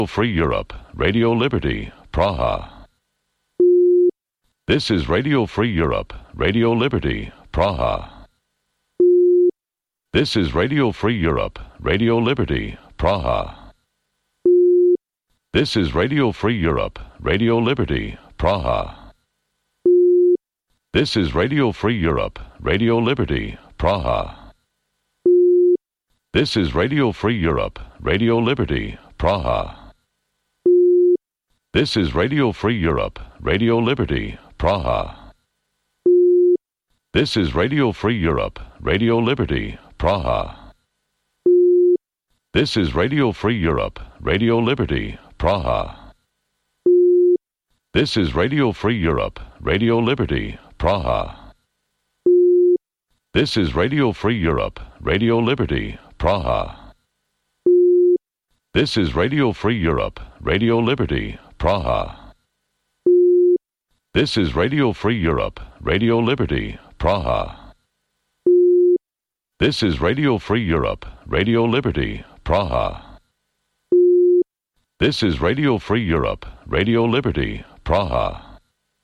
Free Europe, Radio Liberty, Praha. This is Radio Free Europe, Radio Liberty, Praha. This is Radio Free Europe, Radio Liberty, Praha. This is Radio Free Europe, Radio Liberty, Praha. This is Radio Free Europe, Radio Liberty, Praha. This is Radio Free Europe, Radio Liberty, Praha. This is Radio Free Europe, Radio Liberty, Praha. This is Radio Free Europe, Radio Liberty, Praha. This is Radio Free Europe, Radio Liberty, Praha. This is Radio Free Europe, Radio Liberty, Praha. This is Radio Free Europe, Radio Liberty, Praha. This is Radio Free Europe, Radio Liberty, Praha. This is Radio Free Europe, Radio Liberty, Praha. This is Radio Free Europe, Radio Liberty, Praha. This is Radio Free Europe, Radio Liberty, Praha.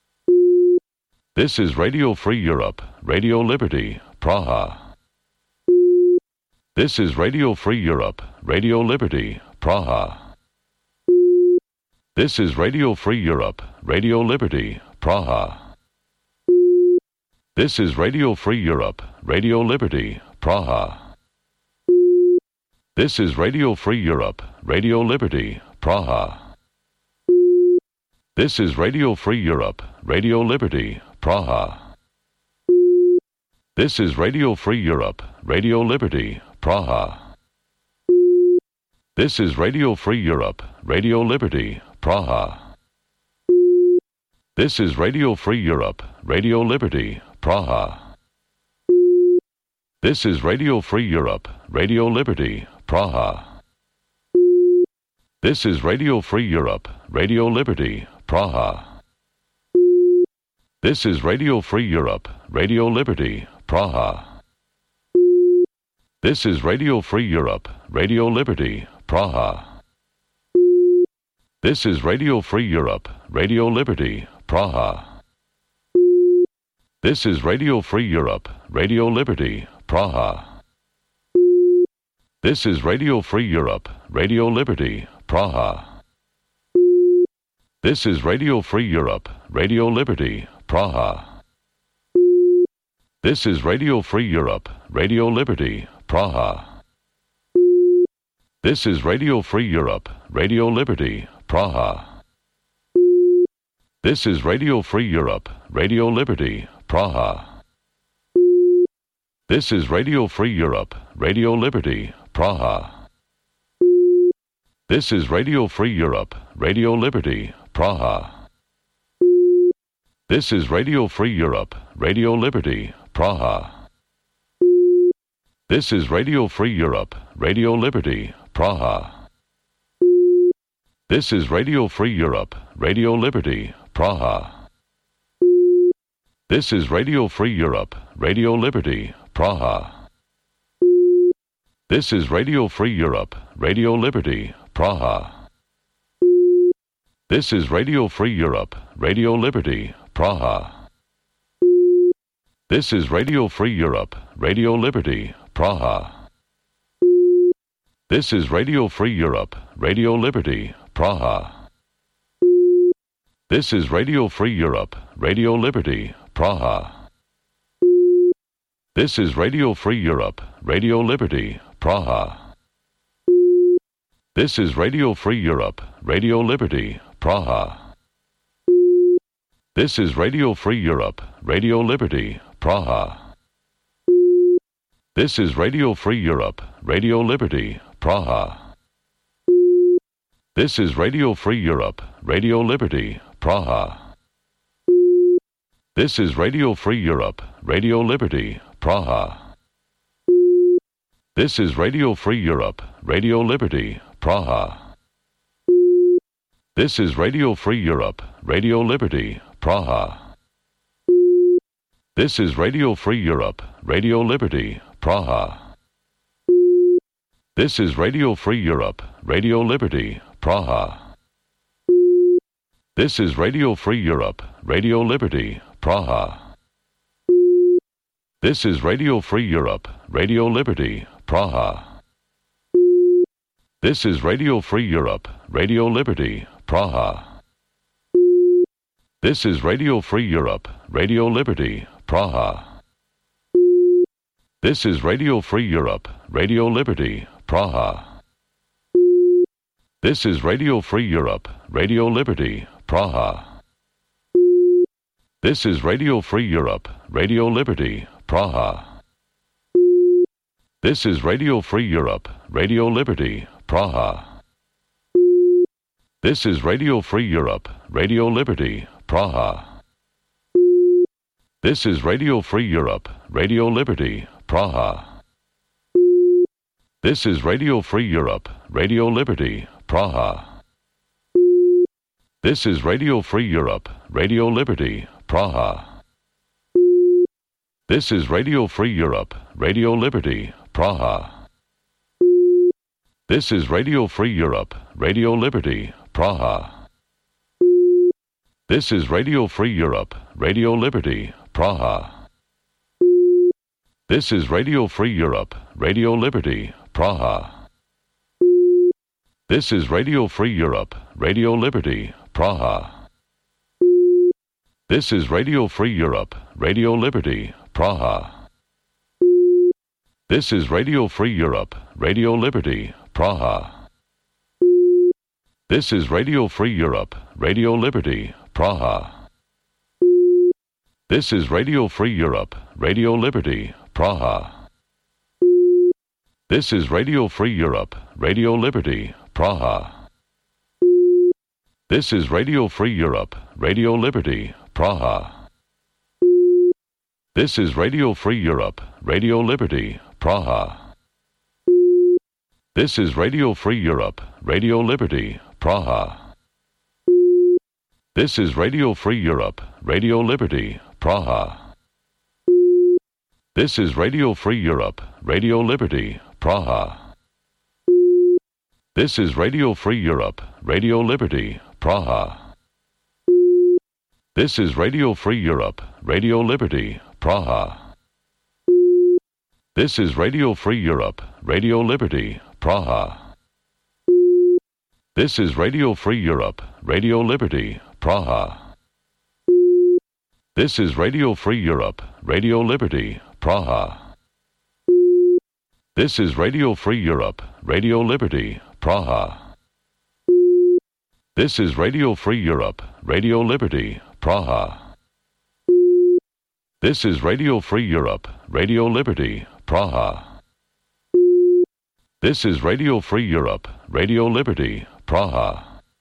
This is Radio Free Europe, Radio Liberty, Praha. This is Radio Free Europe, Radio Liberty, Praha. This is Radio Free Europe, Radio Liberty, Praha. This is Radio Free Europe, Radio Liberty, Praha. This is Radio Free Europe, Radio Liberty, Praha. This is Radio Free Europe, Radio Liberty, Praha. This is Radio Free Europe, Radio Liberty, Praha. This is Radio Free Europe, Radio Liberty, Praha. This is Radio Free Europe, Radio Liberty, Praha. This is Radio Free Europe, Radio Liberty, Praha. This is Radio Free Europe, Radio Liberty, Praha. This is Radio Free Europe, Radio Liberty, Praha. This is Radio Free Europe, Radio Liberty, Praha. This is Radio Free Europe, Radio Liberty, Praha. This is Radio Free Europe, Radio Liberty, Praha. This is Radio Free Europe, Radio Liberty, Praha. This is Radio Free Europe, Radio Liberty, Praha. This is Radio Free Europe, Radio Liberty, Praha. This is Radio Free Europe, Radio Liberty, Praha. This is Radio Free Europe, Radio Liberty, Praha. This is Radio Free Europe, Radio Liberty, Praha. This is Radio Free Europe, Radio Liberty, Praha. This is Radio Free Europe, Radio Liberty, Praha. This is Radio Free Europe, Radio Liberty, Praha. This is Radio Free Europe, Radio Liberty, Praha. This is Radio Free Europe, Radio Liberty, Praha. This is Radio Free Europe, Radio Liberty, Praha. This is Radio Free Europe, Radio Liberty, Praha. This is Radio Free Europe, Radio Liberty, Praha. This is Radio Free Europe, Radio Liberty, Praha. This is Radio Free Europe, Radio Liberty, Praha. This is Radio Free Europe, Radio Liberty, Praha. This is Radio Free Europe, Radio Liberty, Praha. This is Radio Free Europe, Radio Liberty, Praha. This is Radio Free Europe, Radio Liberty, Praha. This is Radio Free Europe, Radio Liberty, Praha. This is Radio Free Europe, Radio Liberty, Praha. This is Radio Free Europe, Radio Liberty, Praha. This is Radio Free Europe, Radio Liberty, Praha. This is Radio Free Europe, Radio Liberty, Praha. This is Radio Free Europe, Radio Liberty, Praha. This is Radio Free Europe, Radio Liberty, Praha. This is Radio Free Europe, Radio Liberty, Praha. This is Radio Free Europe, Radio Liberty, Praha. This is Radio Free Europe, Radio Liberty, Praha. This is Radio Free Europe, Radio Liberty, Praha. This is Radio Free Europe, Radio Liberty, Praha. This is Radio Free Europe, Radio Liberty, Praha. This is Radio Free Europe, Radio Liberty, Praha. This is Radio Free Europe, Radio Liberty, Praha. This is Radio Free Europe, Radio Liberty, Praha. This is Radio Free Europe, Radio Liberty, Praha. This is Radio Free Europe, Radio Liberty, Praha. This is Radio Free Europe, Radio Liberty, Praha. This is Radio Free Europe, Radio Liberty, Praha. This is Radio Free Europe, Radio Liberty, Praha. This is Radio Free Europe, Radio Liberty, Praha. This is Radio Free Europe, Radio Liberty, Praha. This is Radio Free Europe, Radio Liberty, Praha. This is Radio Free Europe, Radio Liberty, Praha. This is Radio Free Europe, Radio Liberty, Praha. This is Radio Free Europe, Radio Liberty, Praha. This is Radio Free Europe, Radio Liberty, Praha. This is Radio Free Europe, Radio Liberty, Praha. This is Radio Free Europe, Radio Liberty, Praha. This is Radio Free Europe, Radio Liberty, Praha. This is Radio Free Europe, Radio Liberty, Praha. This is Radio Free Europe, Radio Liberty, Praha. This is Radio Free Europe, Radio Liberty, Praha. This is Radio Free Europe, Radio Liberty, Praha. This is Radio Free Europe, Radio Liberty, Praha. This is Radio Free Europe, Radio Liberty, Praha. This is Radio Free Europe, Radio Liberty, Praha. This is Radio Free Europe, Radio Liberty, Praha. This is Radio Free Europe, Radio Liberty, Praha. This is Radio Free Europe, Radio Liberty, Praha. This is Radio Free Europe, Radio Liberty, Praha.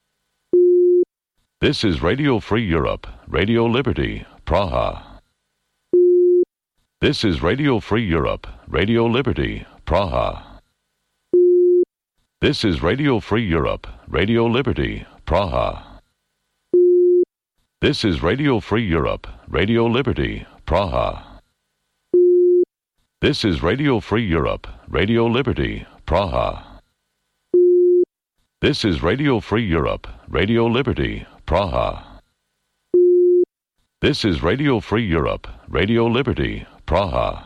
This is Radio Free Europe, Radio Liberty, Praha. This is Radio Free Europe, Radio Liberty, Praha. This is Radio Free Europe, Radio Liberty, Praha. This is Radio Free Europe, Radio Liberty, Praha. This is Radio Free Europe, Radio Liberty, Praha. This is Radio Free Europe, Radio Liberty, Praha. This is Radio Free Europe, Radio Liberty, Praha.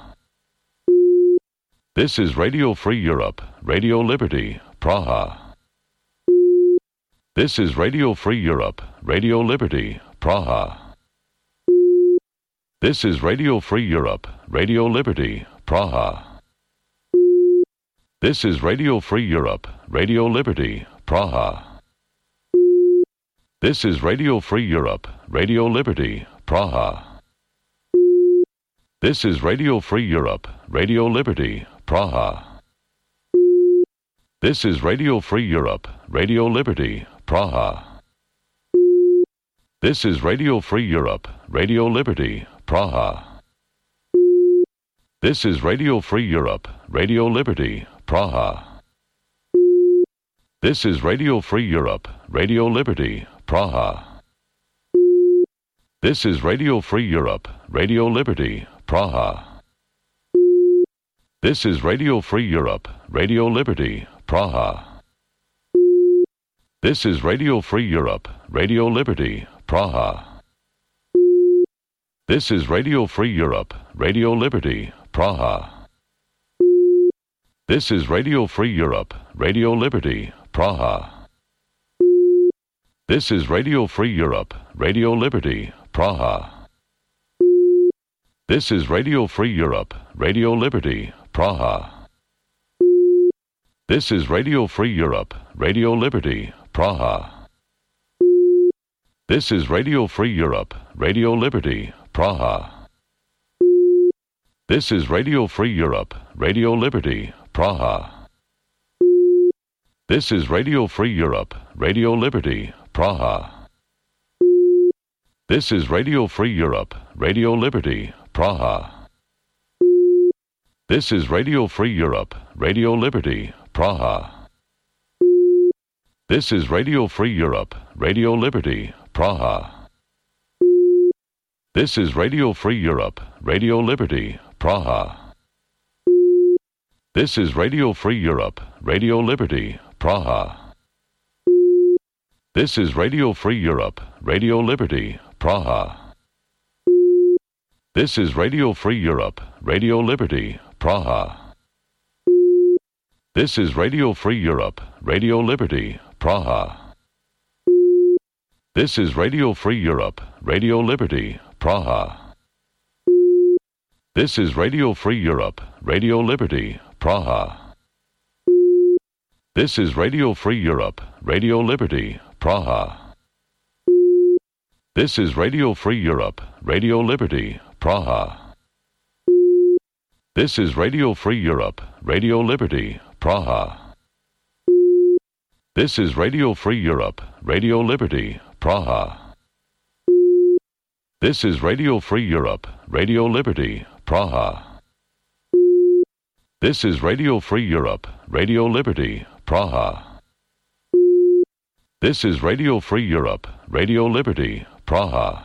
This is Radio Free Europe, Radio Liberty, Praha. This is Radio Free Europe, Radio Liberty, Praha. This is Radio Free Europe, Radio Liberty, Praha. This is Radio Free Europe, Radio Liberty, Praha. This is Radio Free Europe, Radio Liberty, Praha. This is Radio Free Europe, Radio Liberty, Praha. This is Radio Free Europe, Radio Liberty, Praha. This is Radio Free Europe, Radio Liberty, Praha. This is Radio Free Europe, Radio Liberty, Praha. This is Radio Free Europe, Radio Liberty, Praha. This is Radio Free Europe, Radio Liberty, Praha. This is Radio Free Europe, Radio Liberty, Praha. This is Radio Free Europe, Radio Liberty, Praha. This is Radio Free Europe, Radio Liberty, Praha. This is Radio Free Europe, Radio Liberty, Praha. This is Radio Free Europe, Radio Liberty, Praha. This is Radio Free Europe, Radio Liberty, Praha. This is Radio Free Europe, Radio Liberty, Praha. This is Radio Free Europe, Radio Liberty, Praha. This is Radio Free Europe, Radio Liberty, Praha. This is Radio Free Europe, Radio Liberty, Praha. This is Radio Free Europe, Radio Liberty, Praha. This is Radio Free Europe, Radio Liberty, Praha. This is Radio Free Europe, Radio Liberty, Praha. This is Radio Free Europe, Radio Liberty, Praha. This is Radio Free Europe, Radio Liberty, Praha. This is Radio Free Europe, Radio Liberty, Praha. This is Radio Free Europe, Radio Liberty, Praha. This is Radio Free Europe, Radio Liberty, Praha. This is Radio Free Europe, Radio Liberty, Praha. This is Radio Free Europe, Radio Liberty, Praha. This is Radio Free Europe, Radio Liberty, Praha. This is Radio Free Europe, Radio Liberty, Praha. This is Radio Free Europe, Radio Liberty, Praha. This is Radio Free Europe, Radio Liberty, Praha. This is Radio Free Europe, Radio Liberty, Praha. This is Radio Free Europe, Radio Liberty, Praha. This is Radio Free Europe, Radio Liberty, Praha.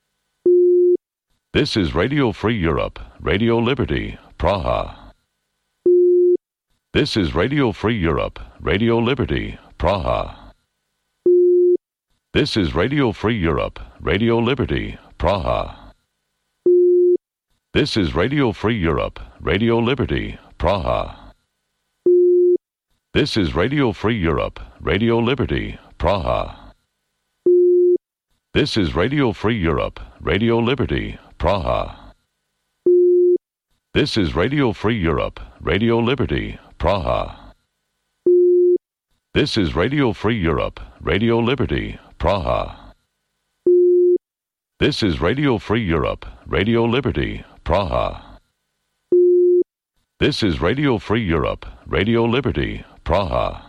This is Radio Free Europe, Radio Liberty, Praha. This is Radio Free Europe, Radio Liberty, Praha. This is Radio Free Europe, Radio Liberty, Praha. This is Radio Free Europe, Radio Liberty, Praha. This is Radio Free Europe, Radio Liberty, Praha. This is Radio Free Europe, Radio Liberty, Praha. This is Radio Free Europe, Radio Liberty, Praha. This is Radio Free Europe, Radio Liberty, Praha. This is Radio Free Europe, Radio Liberty, Praha. This is Radio Free Europe, Radio Liberty, Praha.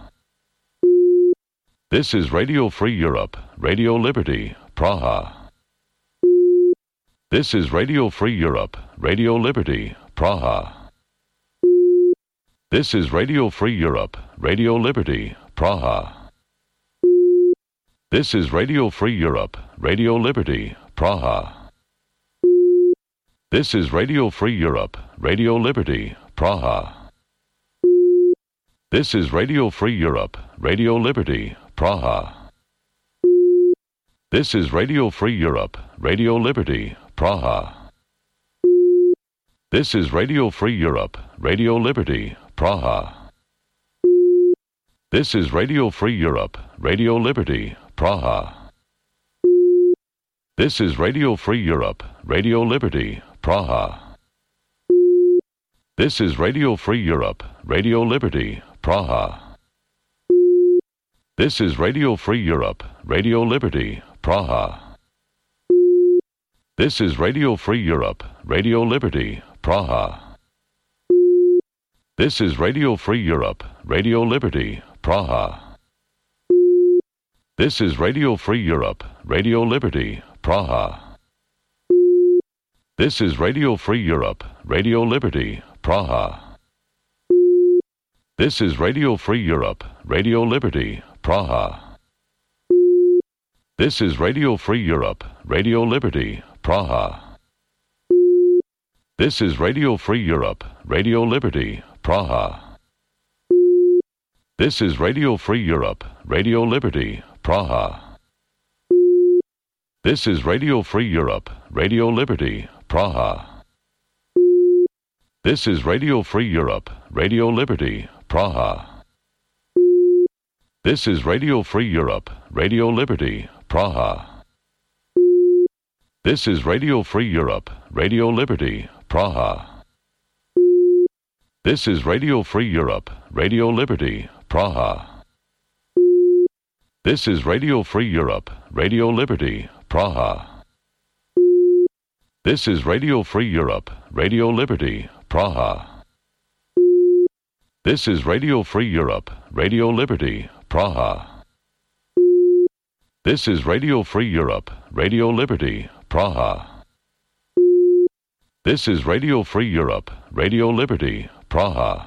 This is Radio Free Europe, Radio Liberty, Praha. This is Radio Free Europe, Radio Liberty, Praha. This is Radio Free Europe, Radio Liberty, Praha. This is Radio Free Europe, Radio Liberty, Praha. This is Radio Free Europe, Radio Liberty, Praha. This is Radio Free Europe, Radio Liberty, Praha. This is Radio Free Europe, Radio Liberty, Praha. This is Radio Free Europe, Radio Liberty, Praha. This is Radio Free Europe, Radio Liberty, Praha. This is Radio Free Europe, Radio Liberty, Praha. This is Radio Free Europe, Radio Liberty, Praha. This is Radio Free Europe, Radio Liberty, Praha. This is Radio Free Europe, Radio Liberty, Praha. This is Radio Free Europe, Radio Liberty, Praha. This is Radio Free Europe, Radio Liberty, Praha. This is Radio Free Europe, Radio Liberty, Praha. This is Radio Free Europe, Radio Liberty, Praha. This is Radio Free Europe, Radio Liberty, Praha. This is Radio Free Europe, Radio Liberty, Praha. This is Radio Free Europe, Radio Liberty, Praha. This is Radio Free Europe, Radio Liberty, Praha. This is Radio Free Europe, Radio Liberty, Praha. This is Radio Free Europe, Radio Liberty, Praha. This is Radio Free Europe, Radio Liberty, Praha. This is Radio Free Europe, Radio Liberty, Praha. This is Radio Free Europe, Radio Liberty, Praha. This is Radio Free Europe, Radio Liberty, Praha. This is Radio Free Europe, Radio Liberty, Praha. This is Radio Free Europe, Radio Liberty, Praha. This is Radio Free Europe, Radio Liberty, Praha.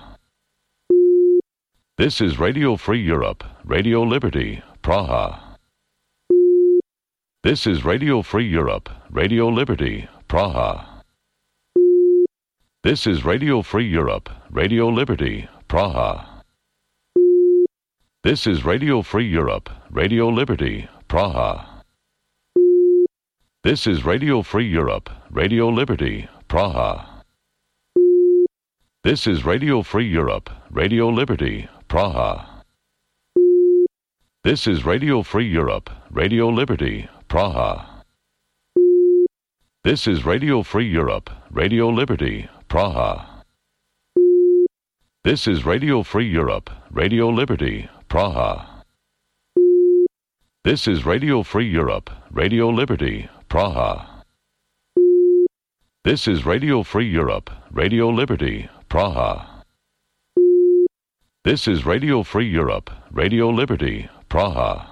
This is Radio Free Europe, Radio Liberty, Praha. This is Radio Free Europe, Radio Liberty, Praha. This is Radio Free Europe, Radio Liberty, Praha. This is Radio Free Europe, Radio Liberty, Praha. This is Radio Free Europe, Radio Liberty, Praha. This is Radio Free Europe, Radio Liberty, Praha. This is Radio Free Europe, Radio Liberty, Praha. This is Radio Free Europe, Radio Liberty, Praha. This is Radio Free Europe, Radio Liberty, Praha. This is Radio Free Europe, Radio Liberty, Praha. This is Radio Free Europe, Radio Liberty, Praha. This is Radio Free Europe, Radio Liberty, Praha.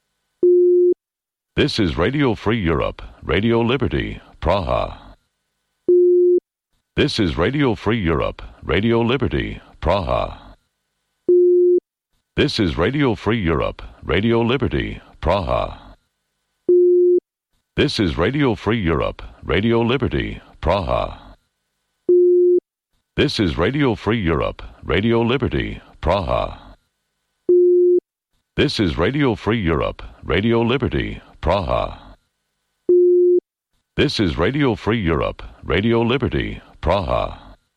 This is Radio Free Europe, Radio Liberty, Praha. This is Radio Free Europe, Radio Liberty, Praha. This is Radio Free Europe, Radio Liberty, Praha. This is Radio Free Europe, Radio Liberty, Praha. This is Radio Free Europe, Radio Liberty, Praha. This is Radio Free Europe, Radio Liberty, Praha. This is Radio Free Europe, Radio Liberty, Praha.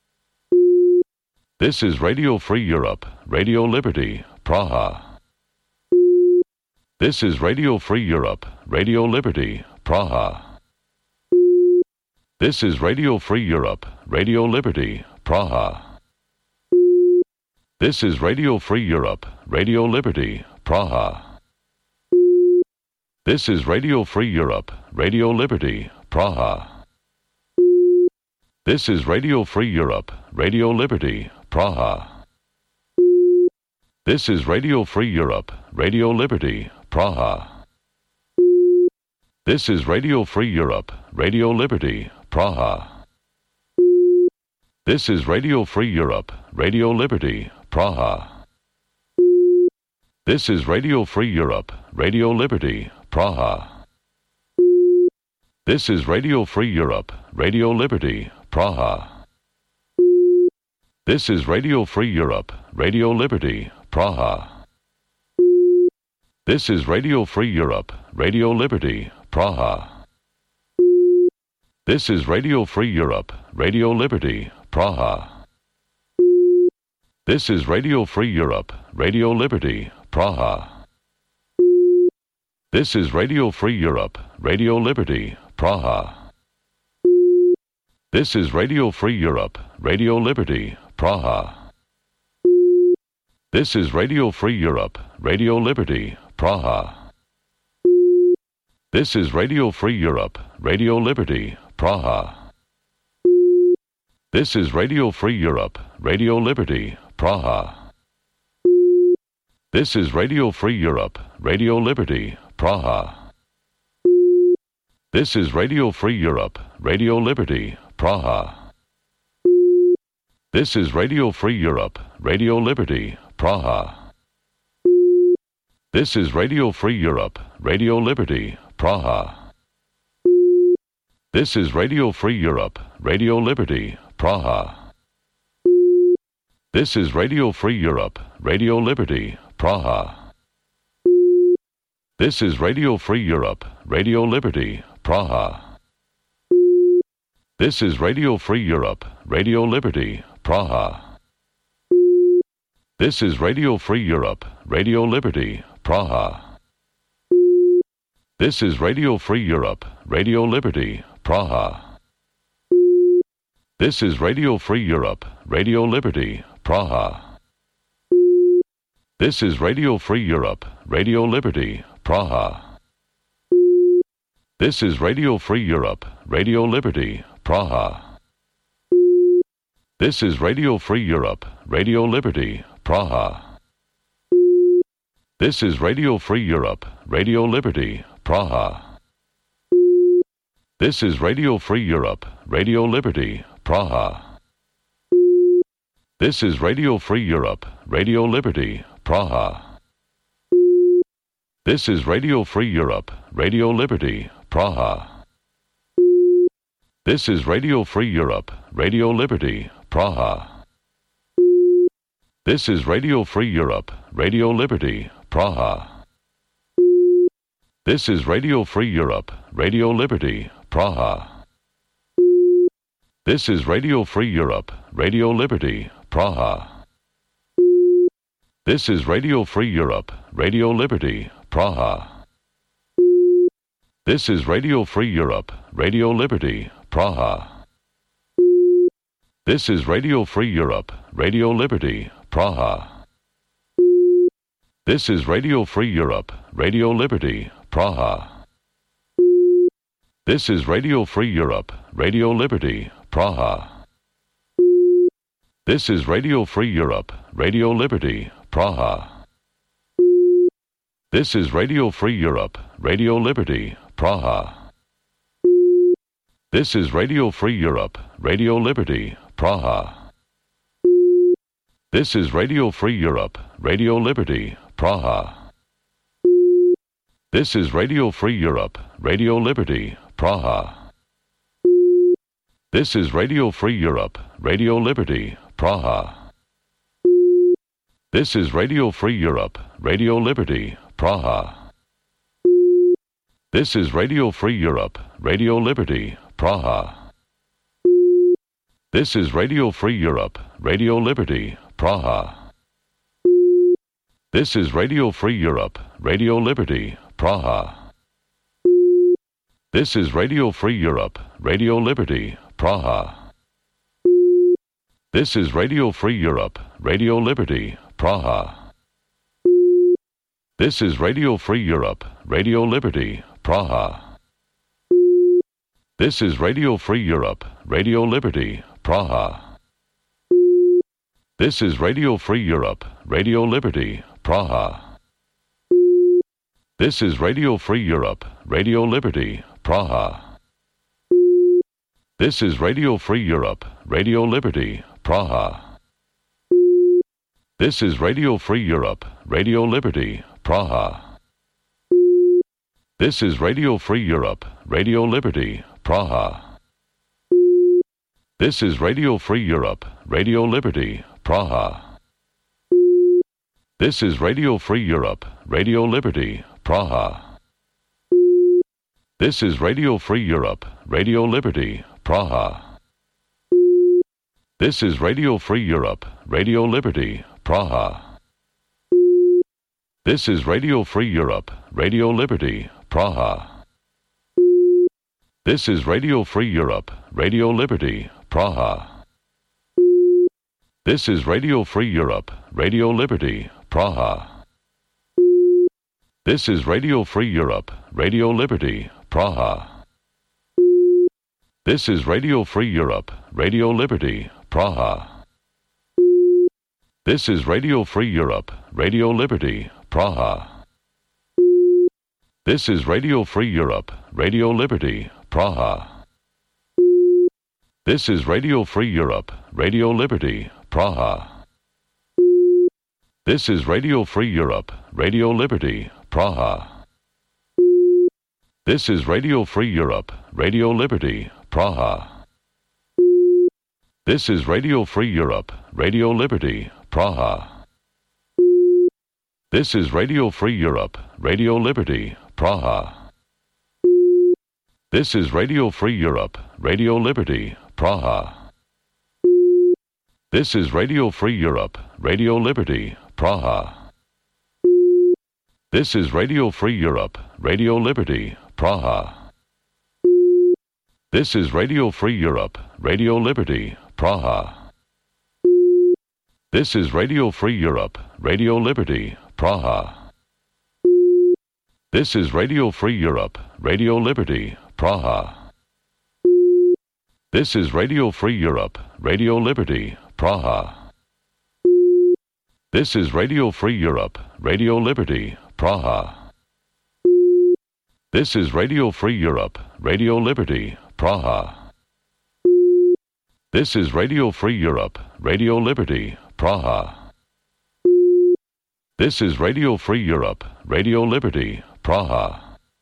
This is Radio Free Europe, Radio Liberty, Praha. This is Radio Free Europe, Radio Liberty, Praha. This is Radio Free Europe, Radio Liberty, Praha. This is Radio Free Europe, Radio Liberty, Praha. This is Radio Free Europe, Radio Liberty, Praha. This is Radio Free Europe, Radio Liberty, Praha. This is Radio Free Europe, Radio Liberty, Praha. This is Radio Free Europe, Radio Liberty, Praha. This is Radio Free Europe, Radio Liberty, Praha. This is Radio Free Europe, Radio Liberty, Praha. This is Radio Free Europe, Radio Liberty, Praha. This is Radio Free Europe, Radio Liberty, Praha. This is Radio Free Europe, Radio Liberty, Praha. This is Radio Free Europe, Radio Liberty, Praha. This is Radio Free Europe, Radio Liberty, Praha. This is Radio Free Europe, Radio Liberty, Praha. This is Radio Free Europe, Radio Liberty, Praha. This is Radio Free Europe, Radio Liberty, Praha. This is Radio Free Europe, Radio Liberty, Praha. This is Radio Free Europe, Radio Liberty, Praha. This is Radio Free Europe, Radio Liberty, Praha. This is Radio Free Europe, Radio Liberty, Praha. This is Radio Free Europe, Radio Liberty, Praha. This is Radio Free Europe, Radio Liberty, Praha. This is Radio Free Europe, Radio Liberty, Praha. This is Radio Free Europe, Radio Liberty, Praha. This is Radio Free Europe, Radio Liberty, Praha. This is Radio Free Europe, Radio Liberty, Praha. This is Radio Free Europe, Radio Liberty, Praha. This is Radio Free Europe, Radio Liberty, Praha. This is Radio Free Europe, Radio Liberty, Praha. This is Radio Free Europe, Radio Liberty, Praha. This is Radio Free Europe, Radio Liberty, Praha. This is Radio Free Europe, Radio Liberty, Praha. This is Radio Free Europe, Radio Liberty, Praha. This is Radio Free Europe, Radio Liberty, Praha. This is Radio Free Europe, Radio Liberty, Praha. This is Radio Free Europe, Radio Liberty, Praha. This is Radio Free Europe, Radio Liberty, Praha. This is Radio Free Europe, Radio Liberty, Praha. This is Radio Free Europe, Radio Liberty, Praha. This is Radio Free Europe, Radio Liberty, Praha. This is Radio Free Europe, Radio Liberty, Praha. This is Radio Free Europe, Radio Liberty, Praha. This is Radio Free Europe, Radio Liberty, Praha. This is Radio Free Europe, Radio Liberty, Praha. This is Radio Free Europe, Radio Liberty, Praha. This is Radio Free Europe, Radio Liberty, Praha. This is Radio Free Europe, Radio Liberty, Praha. This is Radio Free Europe, Radio Liberty, Praha. This is Radio Free Europe, Radio Liberty, Praha. This is Radio Free Europe, Radio Liberty, Praha. This is Radio Free Europe, Radio Liberty, Praha. This is Radio Free Europe, Radio Liberty, Praha. This is Radio Free Europe, Radio Liberty, Praha. This is Radio Free Europe, Radio Liberty, Praha. This is Radio Free Europe, Radio Liberty, Praha. This is Radio Free Europe, Radio Liberty, Praha. This is Radio Free Europe, Radio Liberty, Praha. This is Radio Free Europe, Radio Liberty, Praha. This is Radio Free Europe, Radio Liberty, Praha. This is Radio Free Europe, Radio Liberty, Praha. This is Radio Free Europe, Radio Liberty, Praha. This is Radio Free Europe, Radio Liberty, Praha. This is Radio Free Europe, Radio Liberty, Praha. This is Radio Free Europe, Radio Liberty, Praha. This is Radio Free Europe, Radio Liberty, Praha. This is Radio Free Europe, Radio Liberty, Praha. This is Radio Free Europe, Radio Liberty, Praha. This is Radio Free Europe, Radio Liberty, Praha. This is Radio Free Europe, Radio Liberty, Praha. This is Radio Free Europe, Radio Liberty, Praha. This is Radio Free Europe, Radio Liberty, Praha. This is Radio Free Europe, Radio Liberty, Praha. This is Radio Free Europe, Radio Liberty, Praha. This is Radio Free Europe, Radio Liberty, Praha. This is Radio Free Europe, Radio Liberty, Praha. This is Radio Free Europe, Radio Liberty, Praha. This is Radio Free Europe, Radio Liberty, Praha. This is Radio Free Europe, Radio Liberty, Praha. This is Radio Free Europe, Radio Liberty, Praha. This is Radio Free Europe, Radio Liberty, Praha. This is Radio Free Europe, Radio Liberty, Praha. This is Radio Free Europe, Radio Liberty, Praha. This is Radio Free Europe, Radio Liberty, Praha. This is Radio Free Europe, Radio Liberty, Praha. This is Radio Free Europe, Radio Liberty, Praha. This is Radio Free Europe, Radio Liberty, Praha. This is Radio Free Europe, Radio Liberty, Praha. This is Radio Free Europe, Radio Liberty, Praha. This is Radio Free Europe, Radio Liberty, Praha. This is Radio Free Europe, Radio Liberty, Praha. This is Radio Free Europe, Radio Liberty, Praha.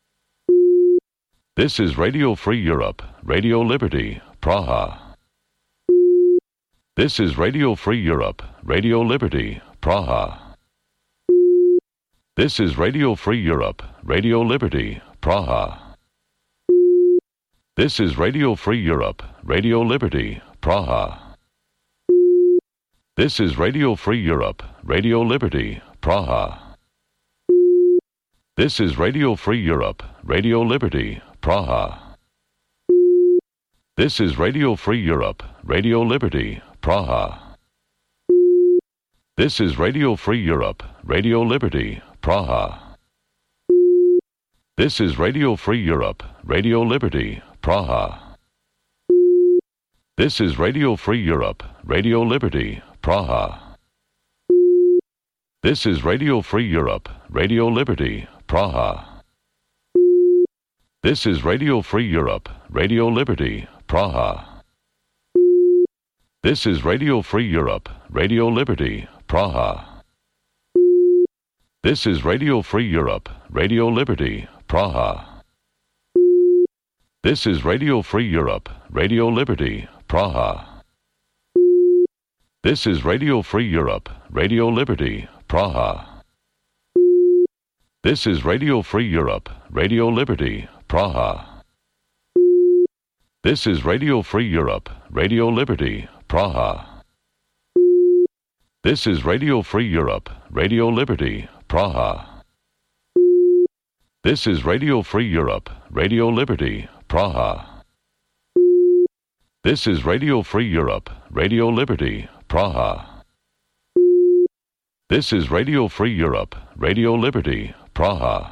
This is Radio Free Europe, Radio Liberty, Praha. This is Radio Free Europe, Radio Liberty, Praha. This is Radio Free Europe, Radio Liberty, Praha. This is Radio Free Europe, Radio Liberty, Praha. This is Radio Free Europe, Radio Liberty, Praha. This is Radio Free Europe, Radio Liberty, Praha. This is Radio Free Europe, Radio Liberty, Praha. This is Radio Free Europe, Radio Liberty, Praha. This is Radio Free Europe, Radio Liberty, Praha. This is Radio Free Europe, Radio Liberty, Praha. This is Radio Free Europe, Radio Liberty, Praha. This is Radio Free Europe, Radio Liberty, Praha. This is Radio Free Europe, Radio Liberty, Praha. This is Radio Free Europe, Radio Liberty, Praha. This is Radio Free Europe, Radio Liberty, Praha. This is Radio Free Europe, Radio Liberty, Praha. This is Radio Free Europe, Radio Liberty, Praha. This is Radio Free Europe, Radio Liberty, Praha. This is Radio Free Europe, Radio Liberty, Praha. This is Radio Free Europe, Radio Liberty, Praha. This is Radio Free Europe, Radio Liberty, Praha. This is Radio Free Europe, Radio Liberty, Praha.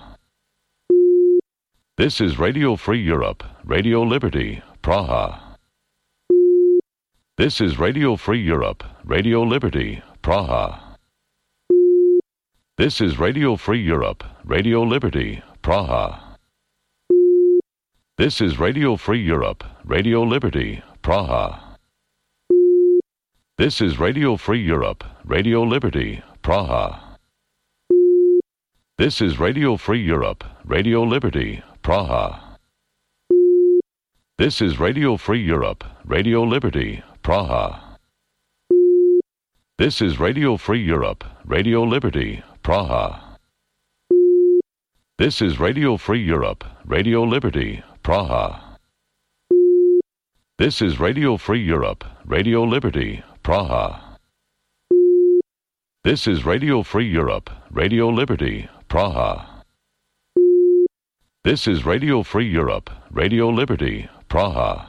This is Radio Free Europe, Radio Liberty, Praha. This is Radio Free Europe, Radio Liberty, Praha. This is Radio Free Europe, Radio Liberty, Praha. This is Radio Free Europe, Radio Liberty, Praha. This is Radio Free Europe, Radio Liberty, Praha. This is Radio Free Europe, Radio Liberty, Praha. This is Radio Free Europe, Radio Liberty, Praha. This is Radio Free Europe, Radio Liberty, Praha. This is Radio Free Europe, Radio Liberty, Praha. This is Radio Free Europe, Radio Liberty, Praha. This is Radio Free Europe, Radio Liberty, Praha. This is Radio Free Europe, Radio Liberty, Praha.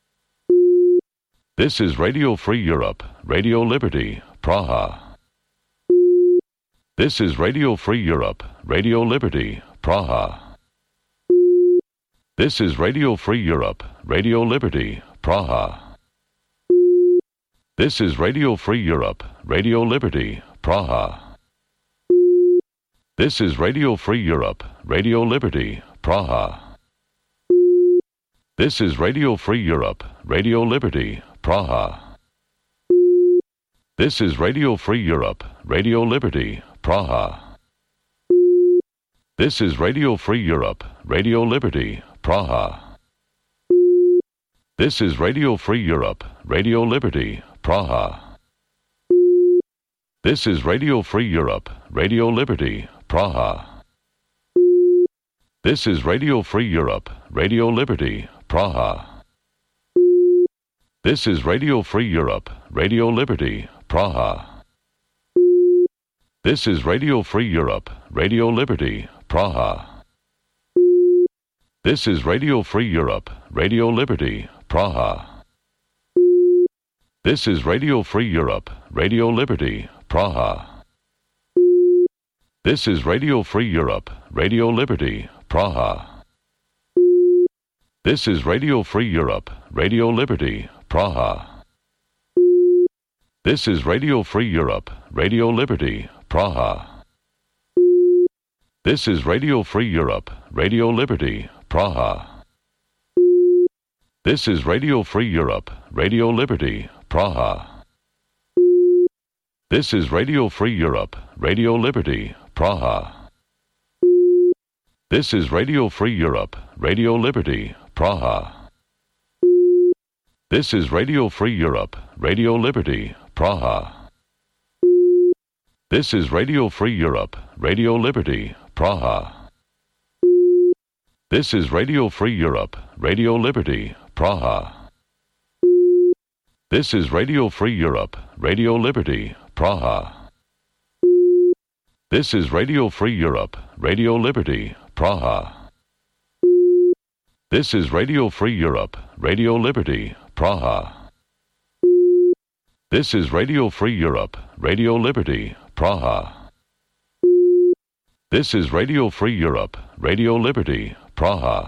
This is Radio Free Europe, Radio Liberty, Praha. This is Radio Free Europe, Radio Liberty, Praha. This is Radio Free Europe, Radio Liberty, Praha. This is Radio Free Europe, Radio Liberty, Praha. This is Radio Free Europe, Radio Liberty, Praha. This is Radio Free Europe, Radio Liberty, Praha. This is Radio Free Europe, Radio Liberty, Praha. This is Radio Free Europe, Radio Liberty, Praha. This is Radio Free Europe, Radio Liberty, Praha. This is Radio Free Europe, Radio Liberty, Praha. This is Radio Free Europe, Radio Liberty, Praha. This is Radio Free Europe, Radio Liberty, Praha. This is Radio Free Europe, Radio Liberty, Praha. This is Radio Free Europe, Radio Liberty, Praha. This is Radio Free Europe, Radio Liberty, Praha. This is Radio Free Europe, Radio Liberty, Praha. This is Radio Free Europe, Radio Liberty, Praha. This is Radio Free Europe, Radio Liberty, Praha. This is Radio Free Europe, Radio Liberty, Praha. This is Radio Free Europe, Radio Liberty, Praha. This is Radio Free Europe, Radio Liberty, Praha. This is Radio Free Europe, Radio Liberty, Praha. This is Radio Free Europe, Radio Liberty, Praha. This is Radio Free Europe, Radio Liberty, Praha. This is Radio Free Europe, Radio Liberty, Praha. This is Radio Free Europe, Radio Liberty, Praha. This is Radio Free Europe, Radio Liberty, Praha. This is Radio Free Europe, Radio Liberty, Praha. This is Radio Free Europe, Radio Liberty, Praha. This is Radio Free Europe, Radio Liberty, Praha.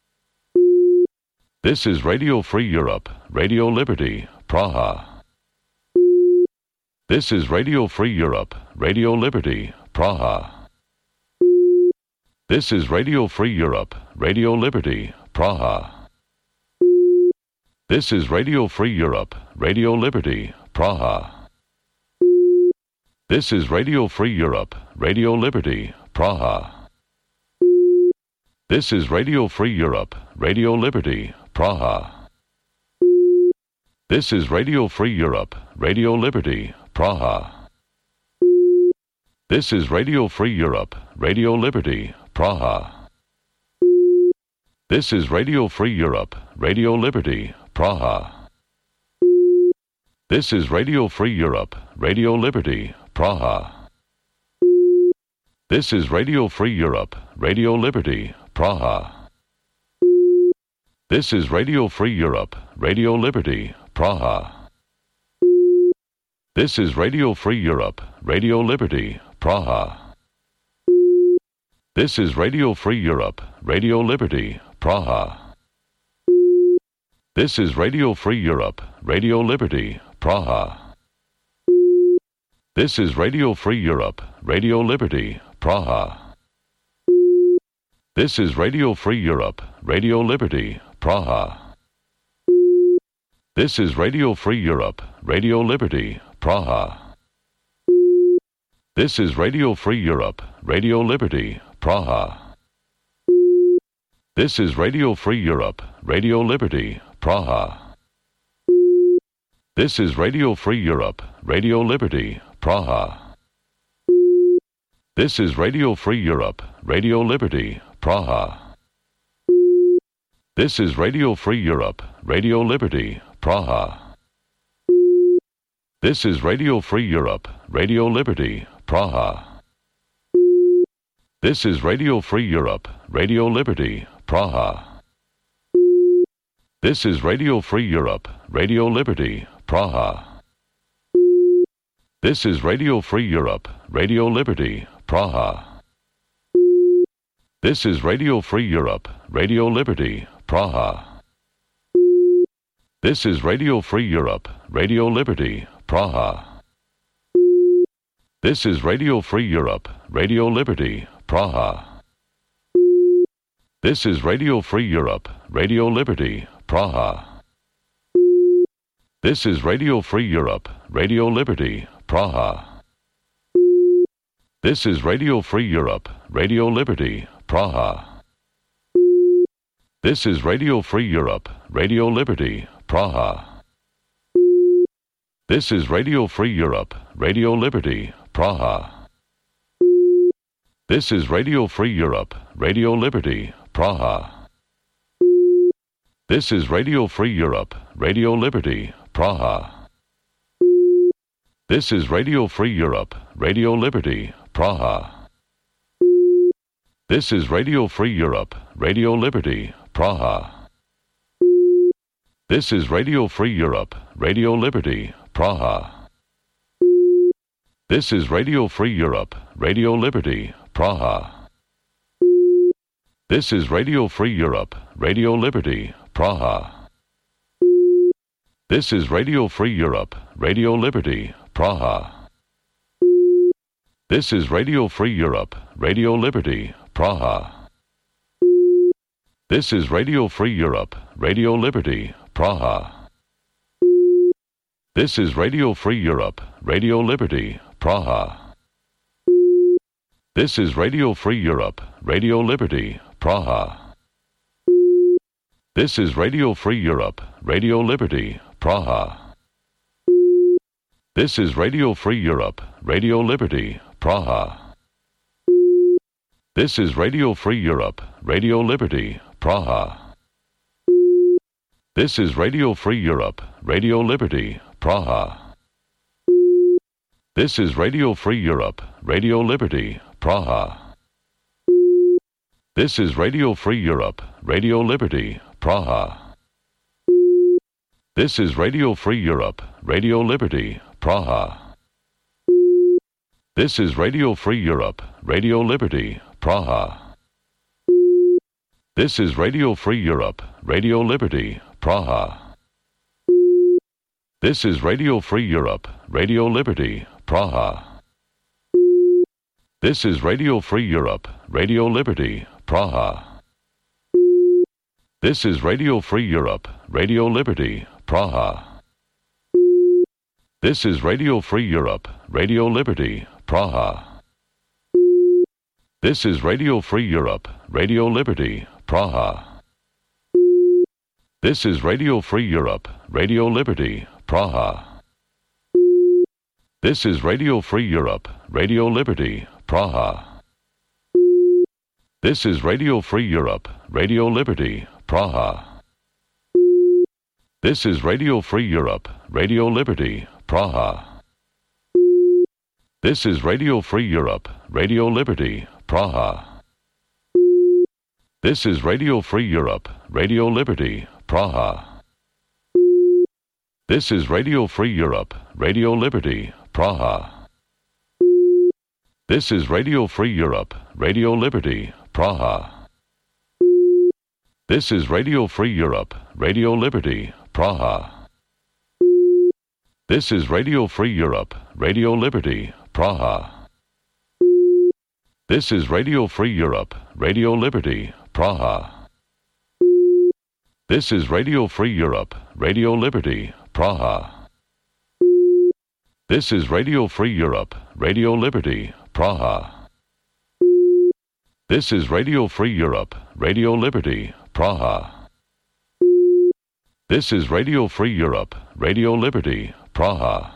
This is Radio Free Europe, Radio Liberty, Praha. This is Radio Free Europe, Radio Liberty, Praha. This is Radio Free Europe, Radio Liberty, Praha. This is Radio Free Europe, Radio Liberty, Praha. This is Radio Free Europe, Radio Liberty, Praha. This is Radio Free Europe, Radio Liberty, Praha. This is Radio Free Europe, Radio Liberty, Praha. This is Radio Free Europe, Radio Liberty, Praha. This is Radio Free Europe, Radio Liberty, Praha. This is Radio Free Europe, Radio Liberty, Praha. This is Radio Free Europe, Radio Liberty, Praha. This is Radio Free Europe, Radio Liberty, Praha. This is Radio Free Europe, Radio Liberty, Praha. This is Radio Free Europe, Radio Liberty, Praha. This is Radio Free Europe, Radio Liberty, Praha. This is Radio Free Europe, Radio Liberty, Praha. This is Radio Free Europe, Radio Liberty, Praha. This is Radio Free Europe, Radio Liberty, Praha. This is Radio Free Europe, Radio Liberty, Praha. This is Radio Free Europe, Radio Liberty, Praha. This is Radio Free Europe, Radio Liberty, Praha. This is Radio Free Europe, Radio Liberty, Praha. This is Radio Free Europe, Radio Liberty, Praha. This is Radio Free Europe, Radio Liberty, Praha. This is Radio Free Europe, Radio Liberty, Praha. This is Radio Free Europe, Radio Liberty, Praha. This is Radio Free Europe, Radio Liberty, Praha. This is Radio Free Europe, Radio Liberty, Praha. This is Radio Free Europe, Radio Liberty, Praha. This is Radio Free Europe, Radio Liberty, Praha. This is Radio Free Europe, Radio Liberty, Praha. This is Radio Free Europe, Radio Liberty, Praha. This is Radio Free Europe, Radio Liberty, Praha. This is Radio Free Europe, Radio Liberty, Praha. This is Radio Free Europe, Radio Liberty, Praha. This is Radio Free Europe, Radio Liberty, Praha. This is Radio Free Europe, Radio Liberty, Praha. This is Radio Free Europe, Radio Liberty, Praha. This is Radio Free Europe, Radio Liberty, Praha. This is Radio Free Europe, Radio Liberty, Praha. This is Radio Free Europe, Radio Liberty, Praha. This is Radio Free Europe, Radio Liberty, Praha. This is Radio Free Europe, Radio Liberty, Praha. This is Radio Free Europe, Radio Liberty, Praha. This is Radio Free Europe, Radio Liberty, Praha. This is Radio Free Europe, Radio Liberty, Praha. This is Radio Free Europe, Radio Liberty, Praha. This is Radio Free Europe, Radio Liberty, Praha. This is Radio Free Europe, Radio Liberty, Praha. This is Radio Free Europe, Radio Liberty, Praha. This is Radio Free Europe, Radio Liberty, Praha. This is Radio Free Europe, Radio Liberty, Praha. This is Radio Free Europe, Radio Liberty, Praha. This is Radio Free Europe, Radio Liberty, Praha. This is Radio Free Europe, Radio Liberty, Praha. This is Radio Free Europe, Radio Liberty, Praha. This is Radio Free Europe, Radio Liberty, Praha. This is Radio Free Europe, Radio Liberty, Praha. This is Radio Free Europe, Radio Liberty, Praha. This is Radio Free Europe, Radio Liberty, Praha. This is Radio Free Europe, Radio Liberty, Praha. This is Radio Free Europe, Radio Liberty, Praha. This is Radio Free Europe, Radio Liberty, Praha. This is Radio Free Europe, Radio Liberty, Praha. This is Radio Free Europe, Radio Liberty, Praha. This is Radio Free Europe, Radio Liberty, Praha. This is Radio Free Europe, Radio Liberty, Praha. This is Radio Free Europe, Radio Liberty, Praha. This is Radio Free Europe, Radio Liberty, Praha. This is Radio Free Europe, Radio Liberty, Praha. This is Radio Free Europe, Radio Liberty, Praha. This is Radio Free Europe, Radio Liberty, Praha. This is Radio Free Europe, Radio Liberty, Praha. This is Radio Free Europe, Radio Liberty, Praha. This is Radio Free Europe, Radio Liberty, Praha. This is Radio Free Europe, Radio Liberty, Praha.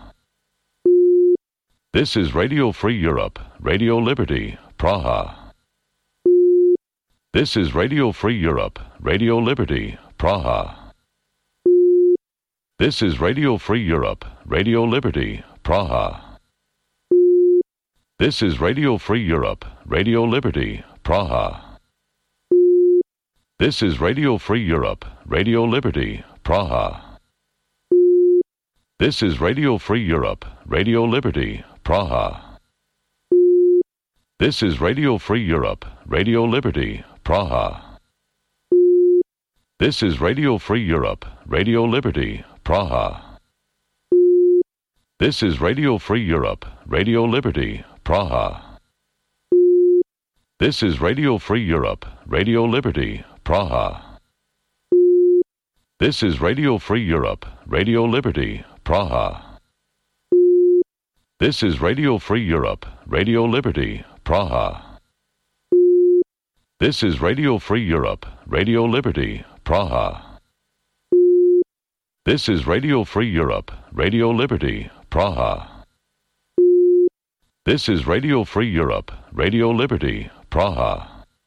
This is Radio Free Europe, Radio Liberty, Praha. This is Radio Free Europe, Radio Liberty, Praha. This is Radio Free Europe, Radio Liberty, Praha. This is Radio Free Europe, Radio Liberty, Praha. This is Radio Free Europe, Radio Liberty, Praha. This is Radio Free Europe, Radio Liberty, Praha. This is Radio Free Europe, Radio Liberty, Praha. This is Radio Free Europe, Radio Liberty, Praha. This is Radio Free Europe, Radio Liberty, Praha. This is Radio Free Europe, Radio Liberty, Praha. This is Radio Free Europe, Radio Liberty, Praha. This is Radio Free Europe, Radio Liberty, Praha. This is Radio Free Europe, Radio Liberty, Praha. This is Radio Free Europe, Radio Liberty, Praha. This is Radio Free Europe, Radio Liberty, Praha.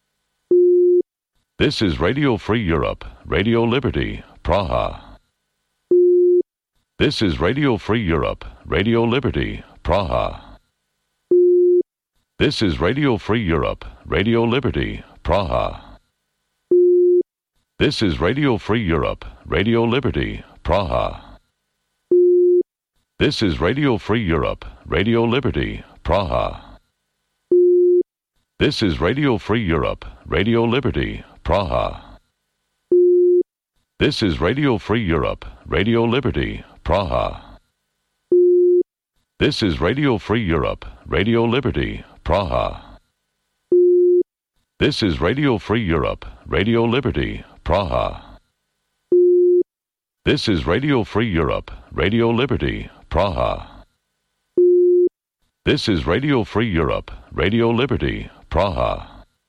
This is Radio Free Europe, Radio Liberty, Praha. This is Radio Free Europe, Radio Liberty, Praha. This is Radio Free Europe, Radio Liberty, Praha. This is Radio Free Europe, Radio Liberty, Praha. This is Radio Free Europe, Radio Liberty, Praha. This is Radio Free Europe, Radio Liberty, Praha. This is Radio Free Europe, Radio Liberty, Praha. This is Radio Free Europe, Radio Liberty, Praha. This is Radio Free Europe, Radio Liberty, Praha. This is Radio Free Europe, Radio Liberty, Praha. This is Radio Free Europe, Radio Liberty, Praha.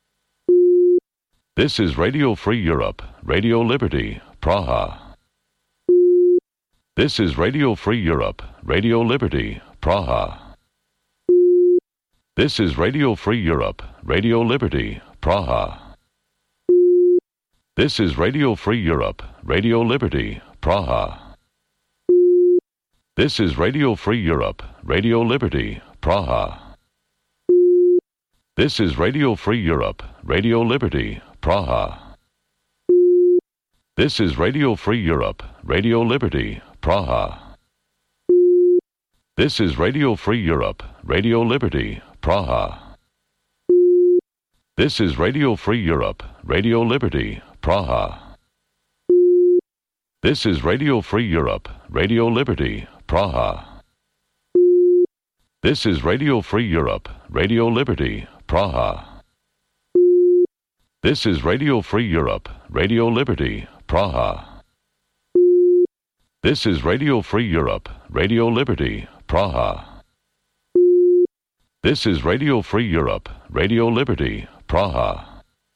This is Radio Free Europe, Radio Liberty, Praha. This is Radio Free Europe, Radio Liberty, Praha. This is Radio Free Europe, Radio Liberty, Praha. This is Radio Free Europe, Radio Liberty, Praha. This is Radio Free Europe, Radio Liberty, Praha. This is Radio Free Europe, Radio Liberty, Praha. This is Radio Free Europe, Radio Liberty, Praha. This is Radio Free Europe, Radio Liberty, Praha. This is Radio Free Europe, Radio Liberty, Praha. This is Radio Free Europe, Radio Liberty, Praha. This is Radio Free Europe, Radio Liberty, Praha. This is Radio Free Europe, Radio Liberty, Praha. This is Radio Free Europe, Radio Liberty, Praha. This is Radio Free Europe, Radio Liberty, Praha.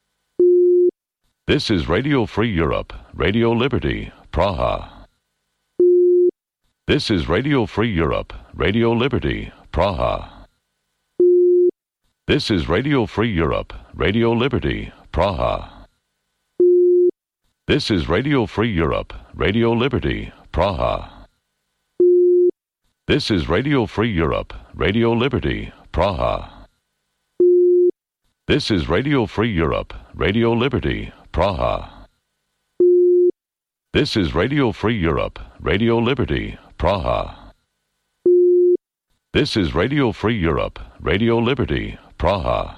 This is Radio Free Europe, Radio Liberty, Praha. This is Radio Free Europe, Radio Liberty, Praha. This is Radio Free Europe, Radio Liberty, Praha. This is Radio Free Europe, Radio Liberty, Praha. This is Radio Free Europe, Radio Liberty, Praha. This is Radio Free Europe, Radio Liberty, Praha. This is Radio Free Europe, Radio Liberty, Praha. This is Radio Free Europe, Radio Liberty, Praha.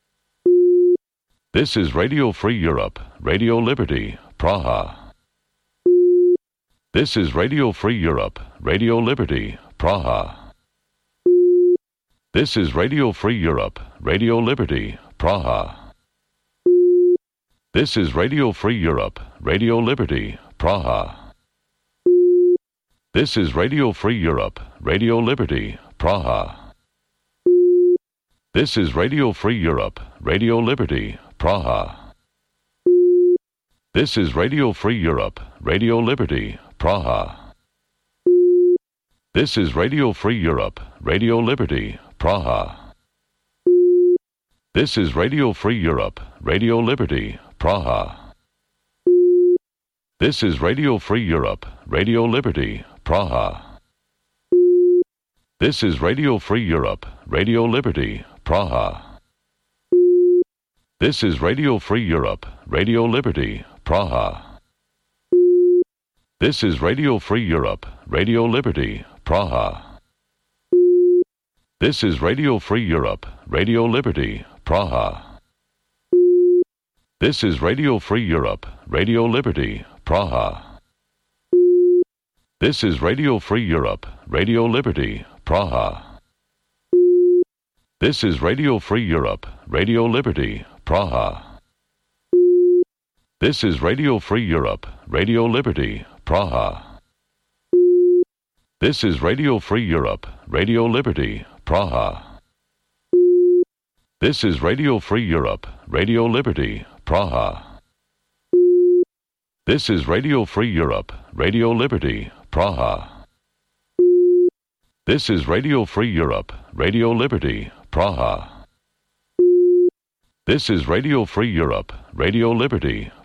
This is Radio Free Europe, Radio Liberty, Praha. This is Radio Free Europe, Radio Liberty, Praha. This is Radio Free Europe, Radio Liberty, Praha. This is Radio Free Europe, Radio Liberty, Praha. This is Radio Free Europe, Radio Liberty, Praha. This is Radio Free Europe, Radio Liberty, Praha. This is Radio Free Europe, Radio Liberty, Praha. This is Radio Free Europe, Radio Liberty, Praha. This is Radio Free Europe, Radio Liberty, Praha. This is Radio Free Europe, Radio Liberty, Praha. This is Radio Free Europe, Radio Liberty, Praha. This is Radio Free Europe, Radio Liberty, Praha. This is Radio Free Europe, Radio Liberty, Praha. This is Radio Free Europe, Radio Liberty, Praha. This is Radio Free Europe, Radio Liberty, Praha. This is Radio Free Europe, Radio Liberty, Praha. This is Radio Free Europe, Radio Liberty, Praha. This is Radio Free Europe, Radio Liberty, Praha. This is Radio Free Europe, Radio Liberty, Praha. This is Radio Free Europe, Radio Liberty, Praha. This is Radio Free Europe, Radio Liberty, Praha. This is Radio Free Europe, Radio Liberty, Praha. This is Radio Free Europe, Radio Liberty,